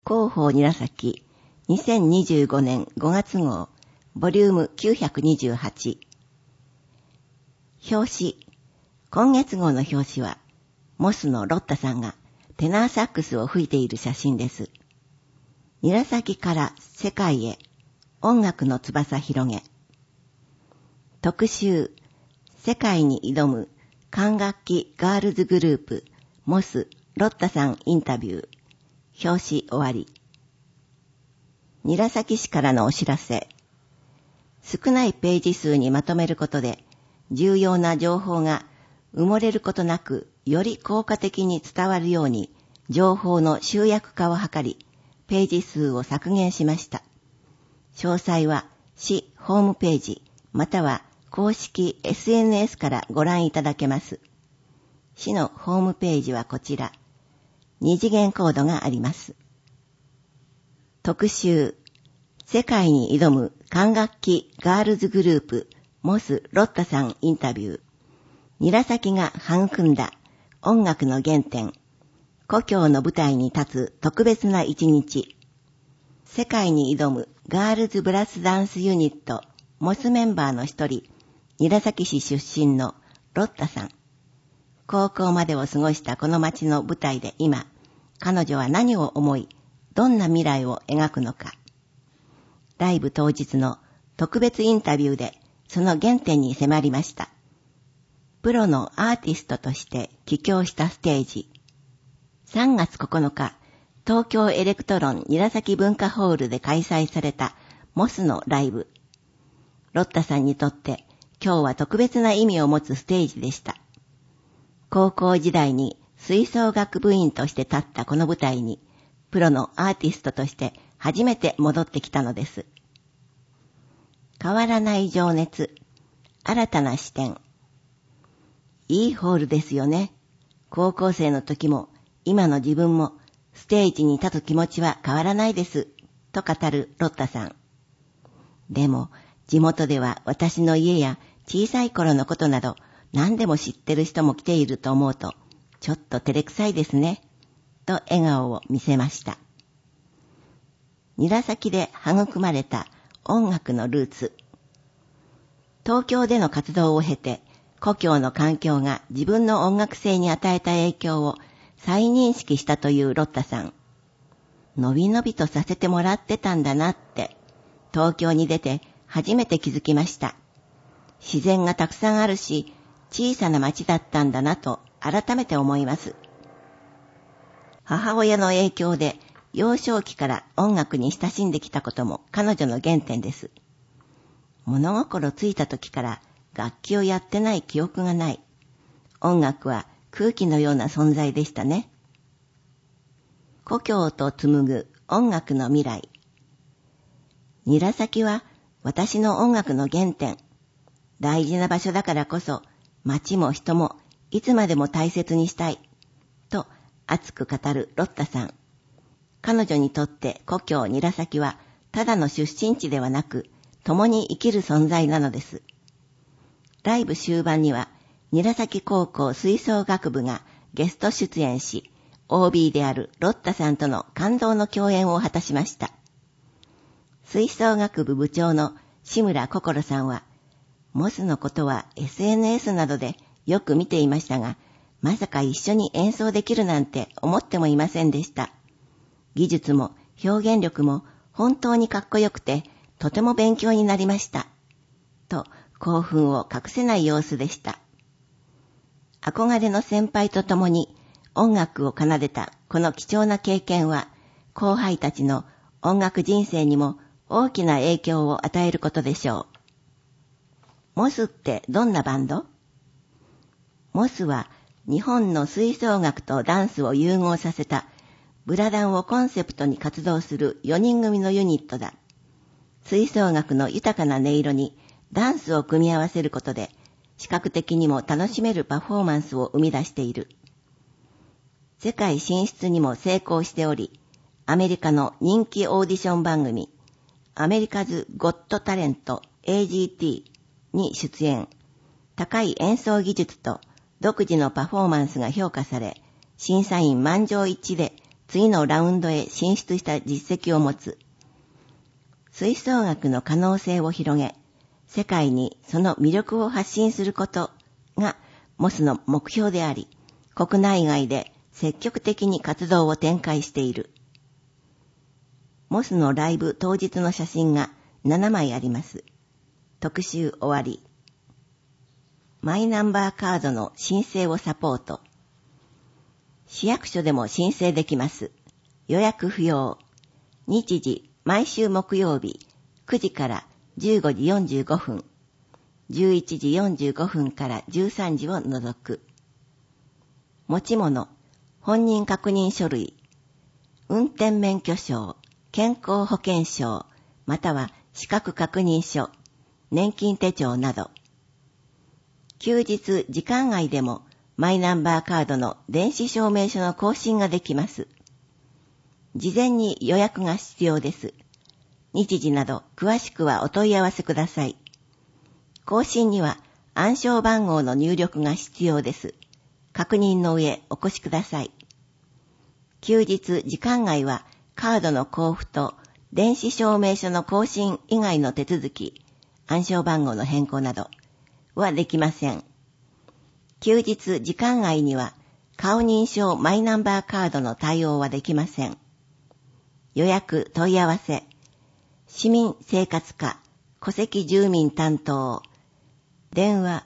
広報韮2025年5月号ボリューム928。表紙。今月号の表紙はモスのロッタさんがテナーサックスを吹いている写真です。韮から世界へ音楽の翼広げ。特集。世界に挑む管楽器ガールズグループモスロッタさんインタビュー。表紙終わり。韮市からのお知らせ。少ないページ数にまとめることで重要な情報が埋もれることなくより効果的に伝わるように情報の集約化を図りページ数を削減しました。詳細は市ホームページまたは公式 SNS からご覧いただけます。市のホームページはこちら。二次元コードがあります。特集。世界に挑む管楽器ガールズグループモスロッタさんインタビュー。韮が育んだ音楽の原点。故郷の舞台に立つ特別な一日。世界に挑むガールズブラスダンスユニットモスメンバーの一人、韮市出身のロッタさん。高校までを過ごしたこの街の舞台で今、彼女は何を思い、どんな未来を描くのか。ライブ当日の特別インタビューでその原点に迫りました。プロのアーティストとして帰郷したステージ。3月9日、東京エレクトロン韮文化ホールで開催されたモスのライブ。ロッタさんにとって今日は特別な意味を持つステージでした。高校時代に吹奏楽部員として立ったこの舞台に、プロのアーティストとして初めて戻ってきたのです。変わらない情熱、新たな視点。いいホールですよね。高校生の時も今の自分もステージに立つ気持ちは変わらないです、と語るロッタさん。でも地元では私の家や小さい頃のことなど何でも知ってる人も来ていると思うとちょっと照れくさいですね、と笑顔を見せました。韮で育まれた音楽のルーツ。東京での活動を経て、故郷の環境が自分の音楽性に与えた影響を再認識したというロッタさん。のびのびとさせてもらってたんだなって、東京に出て初めて気づきました。自然がたくさんあるし、小さな町だったんだなと改めて思います。母親の影響で幼少期から音楽に親しんできたことも彼女の原点です。物心ついた時から楽器をやってない記憶がない。音楽は空気のような存在でしたね。故郷と紡ぐ音楽の未来。韮は私の音楽の原点。大事な場所だからこそ街も人もいつまでも大切にしたい。と熱く語るロッタさん。彼女にとって故郷韮はただの出身地ではなく共に生きる存在なのです。ライブ終盤には韮高校吹奏楽部がゲスト出演し、OB であるロッタさんとの感動の共演を果たしました。吹奏楽部部長の志村心さんは、モスのことは SNS などでよく見ていましたが、まさか一緒に演奏できるなんて思ってもいませんでした。技術も表現力も本当にかっこよくて、とても勉強になりました。と興奮を隠せない様子でした。憧れの先輩と共に音楽を奏でたこの貴重な経験は、後輩たちの音楽人生にも大きな影響を与えることでしょう。モスってどんなバンド？モスは日本の吹奏楽とダンスを融合させたブラダンをコンセプトに活動する4人組のユニットだ。吹奏楽の豊かな音色にダンスを組み合わせることで視覚的にも楽しめるパフォーマンスを生み出している。世界進出にも成功しており、アメリカの人気オーディション番組アメリカズ・ゴット・タレント AGT に出演。高い演奏技術と独自のパフォーマンスが評価され、審査員満場一致で次のラウンドへ進出した実績を持つ。吹奏楽の可能性を広げ、世界にその魅力を発信することがモスの目標であり、国内外で積極的に活動を展開している。モスのライブ当日の写真が7枚あります。特集終わり。マイナンバーカードの申請をサポート。市役所でも申請できます。予約不要。日時、毎週木曜日、9時から15時45分、11時45分から13時を除く。持ち物、本人確認書類、運転免許証、健康保険証、または資格確認書、年金手帳など。休日時間外でもマイナンバーカードの電子証明書の更新ができます。事前に予約が必要です。日時など詳しくはお問い合わせください。更新には暗証番号の入力が必要です。確認の上お越しください。休日時間外はカードの交付と電子証明書の更新以外の手続き、暗証番号の変更などはできません。休日時間外には顔認証マイナンバーカードの対応はできません。予約問い合わせ、市民生活課戸籍住民担当、電話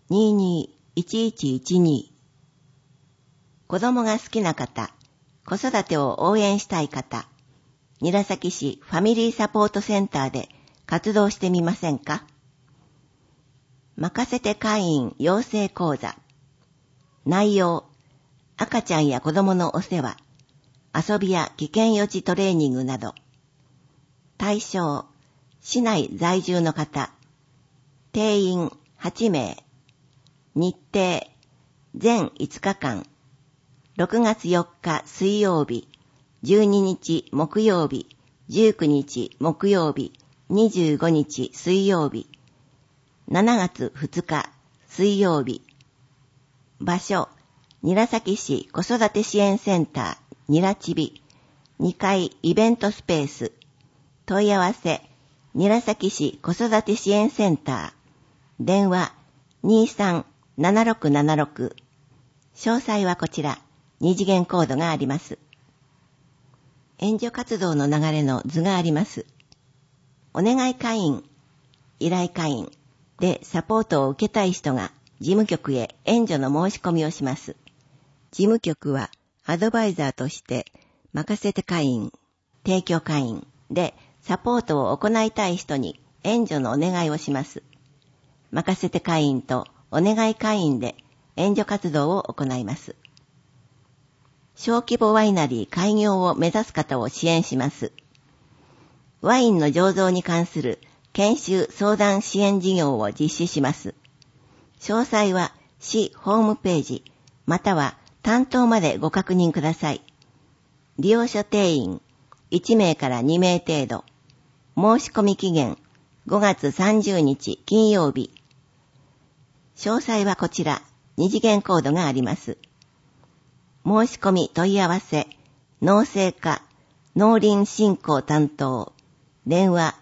221112。子供が好きな方、子育てを応援したい方、韮崎市ファミリーサポートセンターで活動してみませんか？任せて会員養成講座。内容、赤ちゃんや子供のお世話、遊びや危険予知トレーニングなど。対象、市内在住の方。定員8名。日程、全5日間。6月4日水曜日、12日木曜日、19日木曜日、25日水曜日。7月2日水曜日。場所、韮崎市子育て支援センター、韮ちび、2階イベントスペース。問い合わせ、韮崎市子育て支援センター。電話、237676。詳細はこちら、二次元コードがあります。援助活動の流れの図があります。お願い会員、依頼会員でサポートを受けたい人が事務局へ援助の申し込みをします。事務局はアドバイザーとして任せて会員、提供会員でサポートを行いたい人に援助のお願いをします。任せて会員とお願い会員で援助活動を行います。小規模ワイナリー開業を目指す方を支援します。ワインの醸造に関する研修相談支援事業を実施します。詳細は市ホームページまたは担当までご確認ください。利用者定員1名から2名程度。申し込み期限5月30日金曜日。詳細はこちら、二次元コードがあります。申し込み問い合わせ、農政課、農林振興担当、電話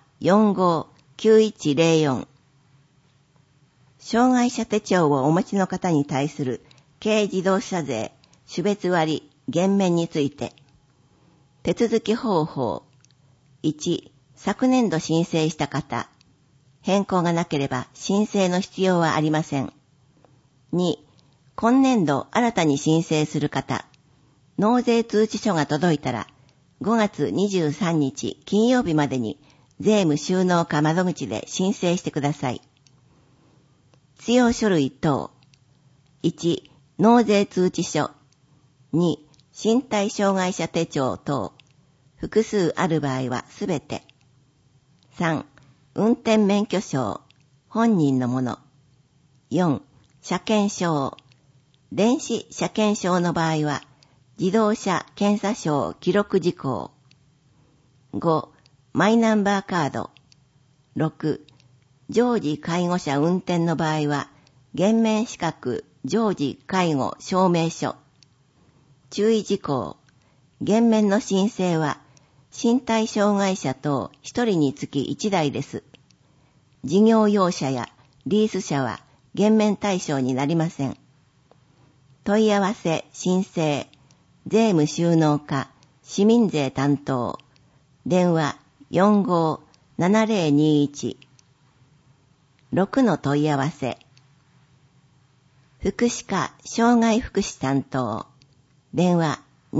459104。障害者手帳をお持ちの方に対する軽自動車税、種別割、減免について。手続き方法。1、昨年度申請した方。変更がなければ申請の必要はありません。2、今年度新たに申請する方。納税通知書が届いたら、5月23日金曜日までに税務収納課窓口で申請してください。必要書類等。1、納税通知書。2、身体障害者手帳等。複数ある場合はすべて。3、運転免許証。本人のもの。4、車検証。電子車検証の場合は、自動車検査証記録事項。5、マイナンバーカード。6、常時介護者運転の場合は、減免資格常時介護証明書。注意事項。 減免の申請は、身体障害者等1人につき1台です。事業用車やリース車は減免対象になりません。問い合わせ、申請、税務収納課、市民税担当、電話45-7021、6の問い合わせ、福祉課障害福祉担当、電話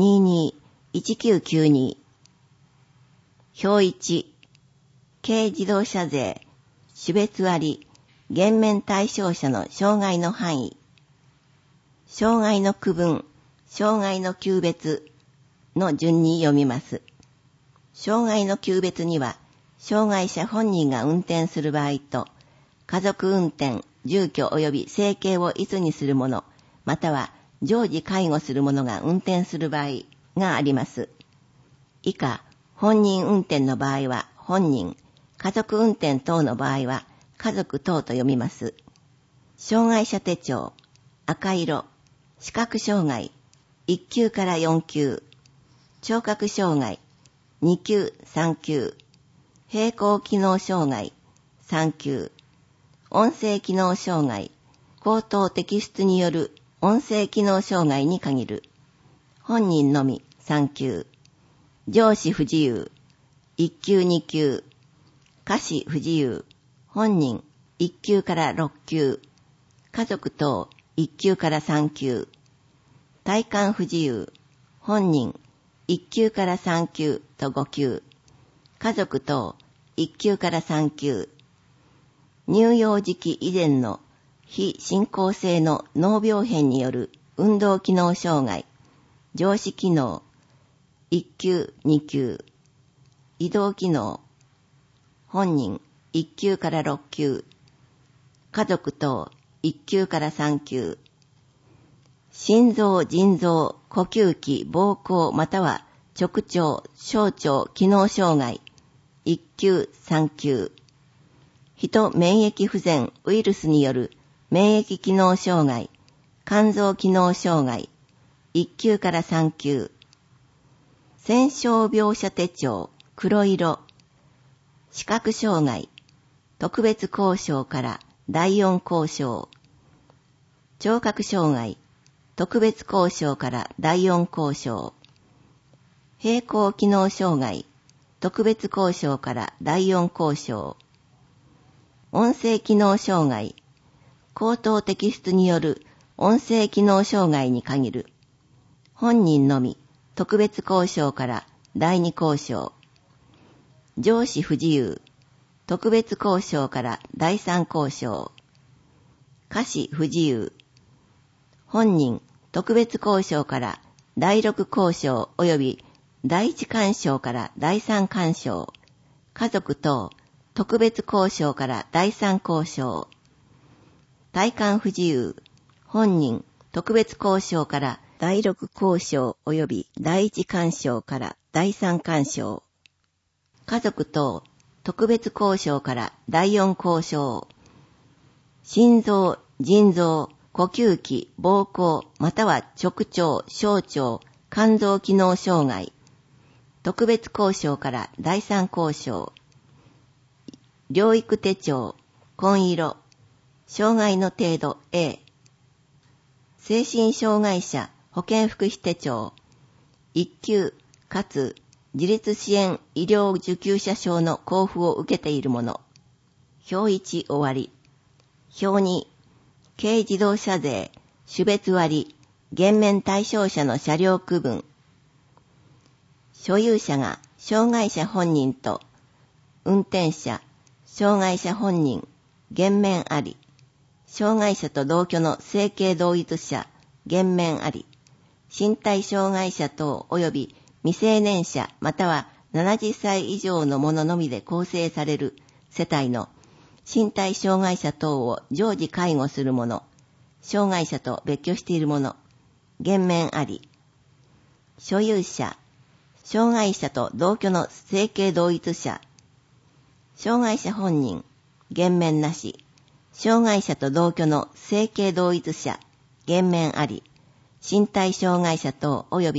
22-1992、表1、軽自動車税、種別割、減免対象者の障害の範囲、障害の区分、障害の級別の順に読みます。障害の級別には、障害者本人が運転する場合と、家族運転、住居及び生計をいつにする者、または常時介護する者が運転する場合があります。以下、本人運転の場合は本人、家族運転等の場合は家族等と読みます。障害者手帳、赤色、視覚障害、1級から4級、聴覚障害、2級、3級、平行機能障害、3級、音声機能障害、口頭摘出による音声機能障害に限る、本人のみ3級、上肢不自由、1級2級、下肢不自由、本人1級から6級、家族等1級から3級、体幹不自由、本人1級から3級と5級、家族等1級から3級、乳幼児期以前の非進行性の脳病変による運動機能障害、上肢機能、1級2級、移動機能、本人1級から6級、家族等1級から3級、心臓、腎臓、呼吸器、膀胱または直腸、小腸機能障害、1級、3級、人免疫不全ウイルスによる免疫機能障害、肝臓機能障害、1級から3級、戦傷病者手帳、黒色、視覚障害、特別交渉から第4交渉、聴覚障害、特別交渉から第4交渉、平行機能障害、特別交渉から第4交渉、音声機能障害、口頭摘出による音声機能障害に限る、本人のみ特別交渉から第2交渉、上肢不自由、特別交渉から第3交渉、下肢不自由、本人特別交渉から第6交渉及び第1干渉から第3干渉、家族等特別交渉から第3交渉、体幹不自由、本人特別交渉から第6交渉及び第1干渉から第3干渉、家族等特別交渉から第4交渉、心臓、腎臓、呼吸器、膀胱または直腸、小腸、肝臓機能障害、特別交渉から第3交渉、療育手帳、紺色、障害の程度 A、精神障害者保健福祉手帳、1級かつ自立支援医療受給者証の交付を受けているもの。表1終わり。表2、軽自動車税、種別割、減免対象者の車両区分。所有者が障害者本人と、運転者、障害者本人、減免あり。障害者と同居の生計同一者、減免あり。身体障害者等及び未成年者または70歳以上の者のみで構成される世帯の身体障害者等を常時介護する者、障害者と別居している者、減免あり。所有者、障害者と同居の生計同一者、障害者本人、減免なし。障害者と同居の生計同一者、減免あり。身体障害者等及び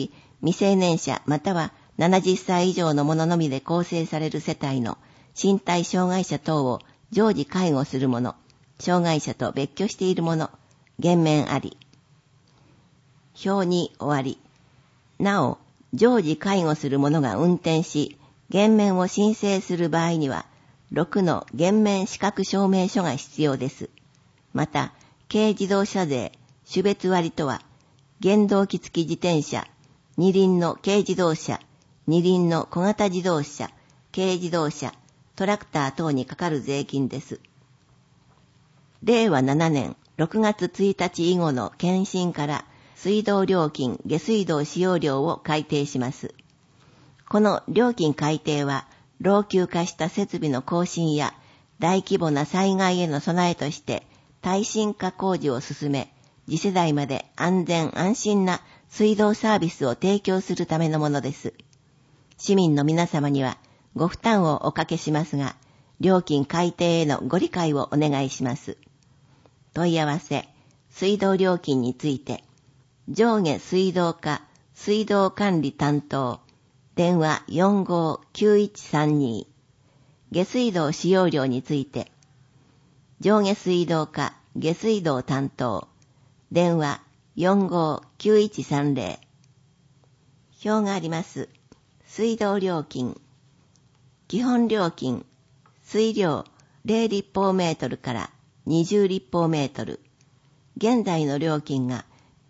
未成年者または70歳以上の者のみで構成される世帯の身体障害者等を常時介護する者、障害者と別居している者、減免あり。表に終わり。なお、常時介護する者が運転し、減免を申請する場合には、6の減免資格証明書が必要です。また、軽自動車税、種別割とは、原動機付き自転車、二輪の軽自動車、二輪の小型自動車、軽自動車、トラクター等にかかる税金です。令和7年6月1日以後の検診から水道料金、下水道使用料を改定します。この料金改定は、老朽化した設備の更新や大規模な災害への備えとして耐震化工事を進め、次世代まで安全安心な水道サービスを提供するためのものです。市民の皆様にはご負担をおかけしますが、料金改定へのご理解をお願いします。問い合わせ、水道料金について、上下水道課、水道管理担当、電話459132。下水道使用料について、上下水道課、下水道担当、電話459130。表があります。水道料金。基本料金。水量0立方メートルから20立方メートル。現在の料金が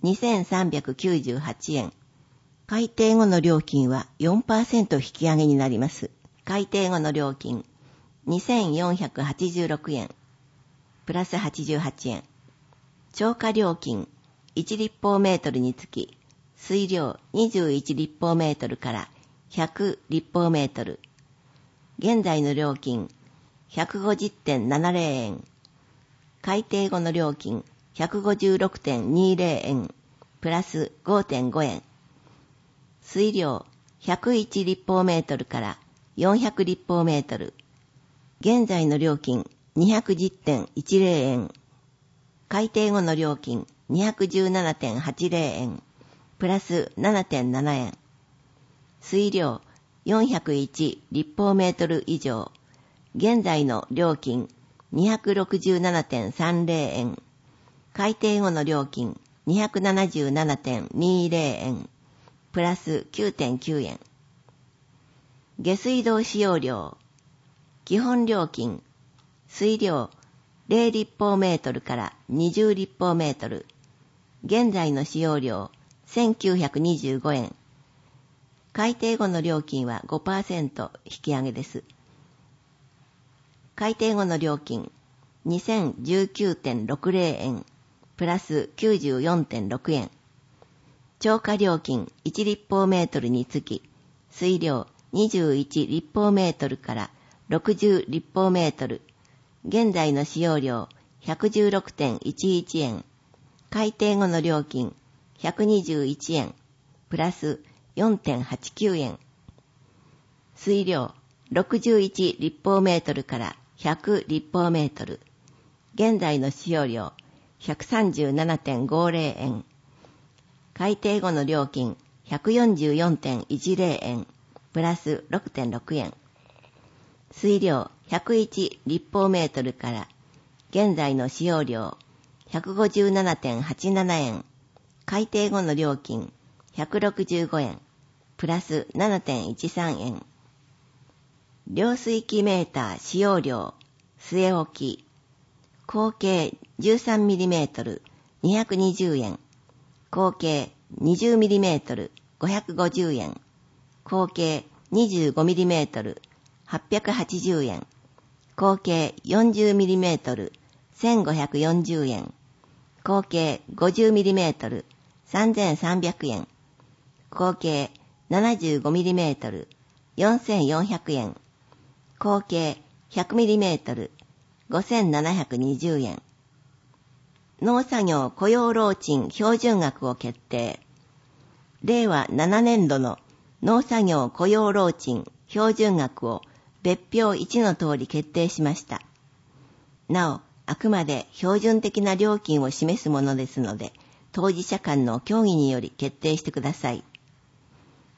2398円。改定後の料金は 4% 引き上げになります。改定後の料金2486円。プラス88円。超過料金1立方メートルにつき、水量21立方メートルから100立方メートル。現在の料金 150.70 円。改定後の料金 156.20 円。プラス 5.5 円。水量101立方メートルから400立方メートル。現在の料金 210.10 円。改定後の料金 217.80 円。プラス 7.7 円。水量401立方メートル以上。現在の料金 267.30 円。改定後の料金 277.20 円。プラス 9.9 円。下水道使用料。基本料金。水量0立方メートルから20立方メートル。現在の使用料1925円。改定後の料金は 5% 引き上げです。改定後の料金 2019.60 円。プラス 94.6 円。超過料金1立方メートルにつき、水量21立方メートルから60立方メートル。現在の使用料 116.11 円。改定後の料金121円。プラス 4.89 円。水量61立方メートルから100立方メートル。現在の使用料 137.50 円。改定後の料金 144.10 円。プラス 6.6 円。水量101立方メートルから現在の使用料 157.87 円。改定後の料金165円。プラス 7.13 円。量水器メーター使用量据え置き。口径 13mm 220円。口径 20mm 550円。口径 25mm 880円。口径 40mm 1540円。口径 50mm 3300円。口径 75mm 4400円。口径 100mm 5720円。農作業雇用労賃標準額を決定。令和7年度の農作業雇用労賃標準額を別表1の通り決定しました。なお、あくまで標準的な料金を示すものですので、当事者間の協議により決定してください。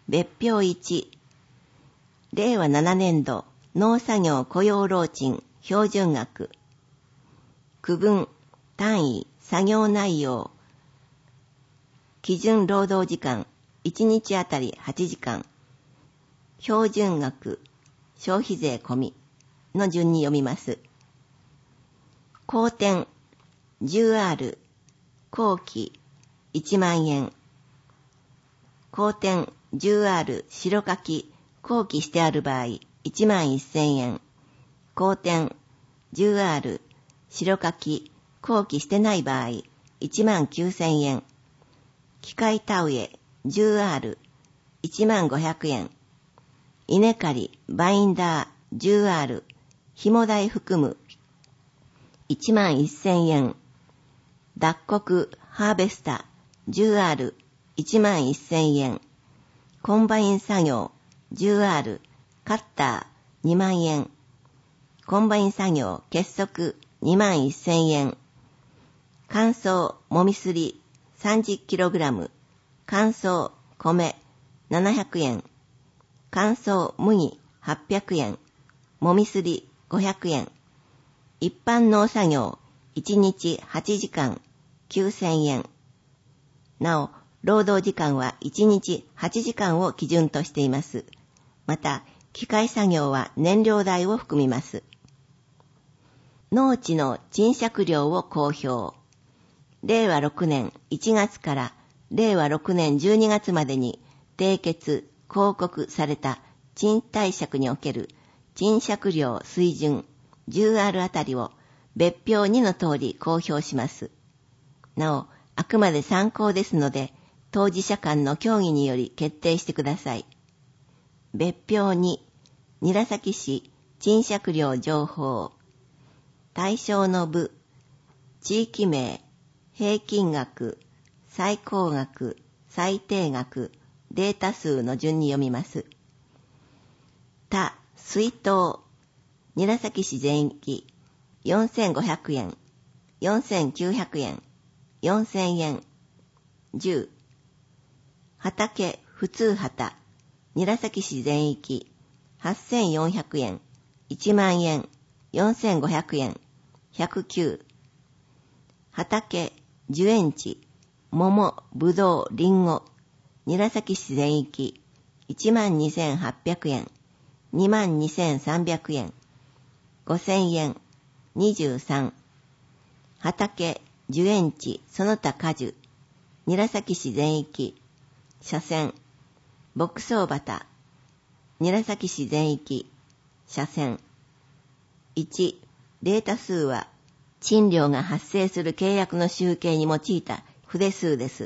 別表1、令和7年度農作業雇用労賃標準額。区分、単位、作業内容。基準労働時間、1日あたり8時間。標準額、消費税込みの順に読みます。公典、10R、後期、1万円。公典、10R、白書き、後期してある場合、1万1000円。公典、10R、白書き、後期してない場合、1万9000円。機械田植え、10R、1万500円。稲刈り、バインダー、10R、紐代含む、1万1000円。脱穀、ハーベスター、10R、1万1000円。コンバイン作業、10R、カッター、2万円。コンバイン作業、結束、2万1000円。乾燥、もみすり、30kg。乾燥、米、700円。乾燥、麦、800円。もみすり、500円。一般農作業、1日8時間、9000円。なお、労働時間は1日8時間を基準としています。また、機械作業は燃料代を含みます。農地の賃借料を公表。令和6年1月から令和6年12月までに締結・公告された賃貸借における賃借料水準 10R あたりを別表2の通り公表します。なお、あくまで参考ですので、当事者間の協議により決定してください。別表2、韮崎市賃借料情報。対象の部、地域名、平均額、最高額、最低額、データ数の順に読みます。他、水筒、韮崎市全域、4500円、4900円、4000円、10。畑、普通畑、韮崎市全域、8400円、1万円、4500円、109。畑、樹園地、桃、ぶどう、りんご、韮崎市全域、12800円、22300円、5000円、23。畑、樹園地、その他果樹、韮崎市全域、車線、牧草畑、韮崎市全域、車線。1、データ数は、賃料が発生する契約の集計に用いた筆数です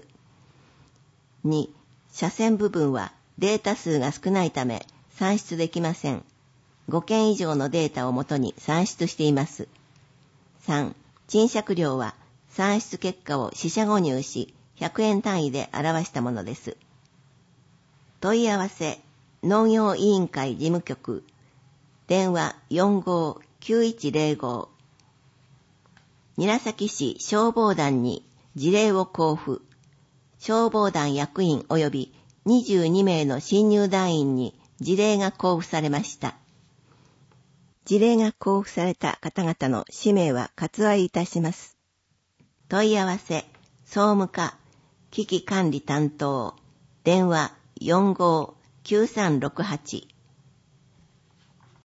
。2、車線部分はデータ数が少ないため算出できません。5件以上のデータをもとに算出しています。3、賃借料は算出結果を四捨五入し100円単位で表したものです。問い合わせ、農業委員会事務局、電話45-9105。韮崎市消防団に辞令を交付。消防団役員及び22名の新入団員に辞令が交付されました。辞令が交付された方々の氏名は割愛いたします。問い合わせ、総務課、危機管理担当、電話45-9368